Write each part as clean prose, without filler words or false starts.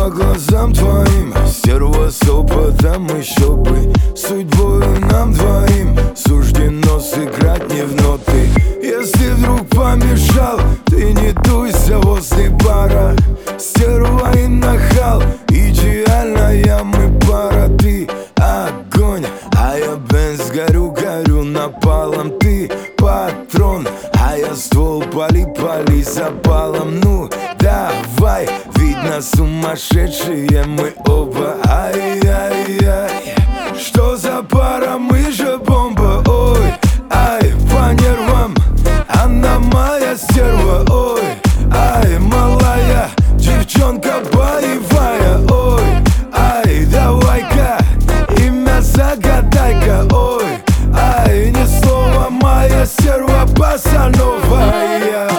по глазам твоим, стерва с опытом, еще бы судьбою нам двоим суждено сыграть не в ноты. Если вдруг помешал, ты не дуйся возле бара. Стерва и нахал, идеальная мы пара. Ты огонь, а я бенз, горю напалом. Ты патрон, а я ствол, пали запалом. Ну давай, видно сумасшедшие мы оба. Ай-яй-яй, что за пара, мы же бомба. Ой, ай, по нервам, она моя стерва. Ой, ай, малая девчонка боевая. Ой, ай, давай-ка имя загадай-ка. Ой, ай, ни слова, моя стерва босановая.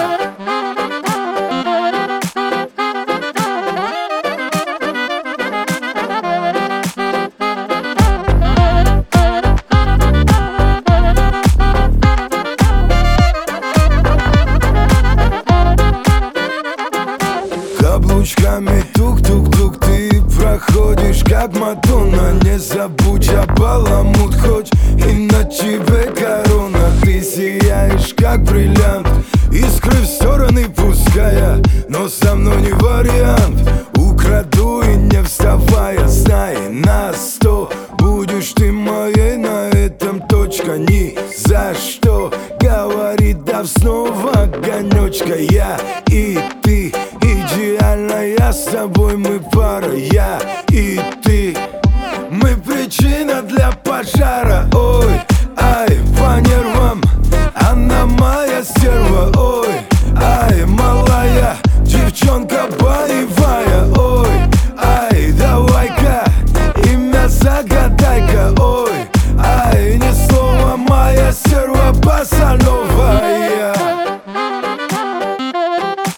Каблучками тук-тук-тук ты проходишь как Мадонна. Не забудь, я баламут, хоть и на тебе корона. Ты сияешь как бриллиант, искры в стороны пуская, но со мной не вариант. Украду и не вставая, знай, на 100 будешь ты моей, на этом точка. Ни за что, говорит, да снова огонечка. Я и ты, идеальная, с тобой мы пара. Я и ты, мы причина для пожара. Ой, ай, по нервам, она моя стерва. Ой, ай, малая девчонка боевая. Ой, ай, давай-ка имя загадай-ка. Ой, ай, ни слова, моя стерва босановая.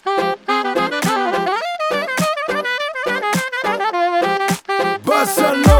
Bossa Nova.